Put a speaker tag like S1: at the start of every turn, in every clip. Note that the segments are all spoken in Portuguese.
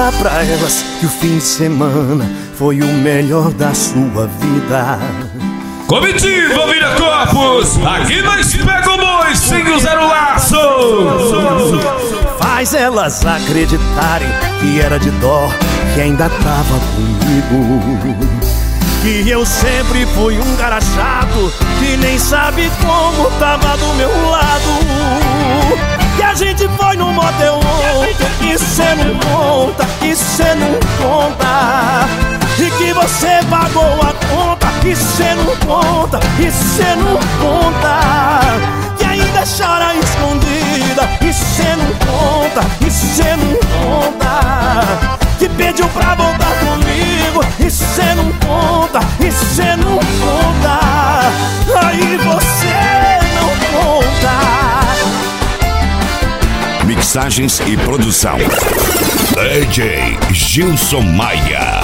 S1: Fala pra elas que o fim de semana foi o melhor da sua vida.
S2: Comitiva Viracopos, aqui nós pegamos sem usar o laço.
S1: Faz elas acreditarem que era de dó, que ainda tava comigo. Que eu sempre fui um cara chato, que nem sabe como tava do meu lado. Que a gente foi no motel ontem, e cê não conta, e cê não conta. E que você pagou a conta, e cê não conta, e cê não conta. Que ainda chora escondida, e cê não conta, e cê não conta. Que pediu pra voltar comigo, e cê não conta, e cê não conta. Aí você não conta.
S3: Mixagens e produção DJ Gilson Maia.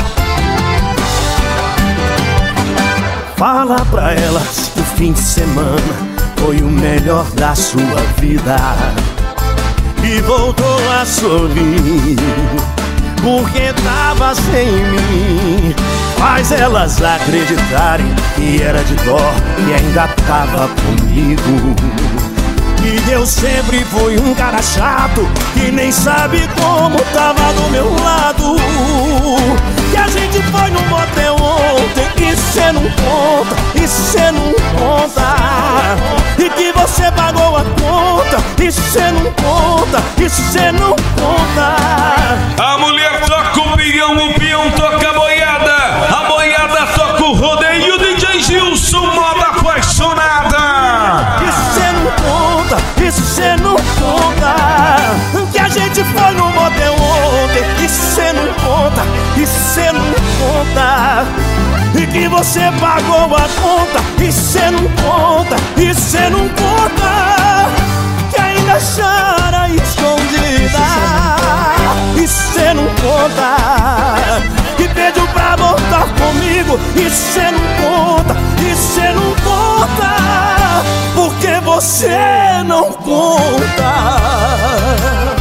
S1: Fala pra elas que o fim de semana foi o melhor da sua vida. E voltou a sorrir porque tava sem mim. Faz elas acreditarem que era de dó, que ainda tava comigo. E eu sempre fui um cara chato, que nem sabe como tava do meu lado. Que a gente foi no motel ontem, e cê não conta, e cê não conta. E que você pagou a conta, e cê não conta, e cê não conta.
S2: A mulher toca o peão toca a boiada toca o rodeio. DJ Gilson, moda apaixonada.
S1: E cê não conta, e cê não conta. Que a gente foi no motel ontem, e cê não conta, e cê não conta. E que você pagou a conta, e cê não conta, e cê não conta. Que ainda chora escondida, e cê não conta. Que pediu pra voltar comigo, e cê não conta, e cê não conta. Porque você não conta.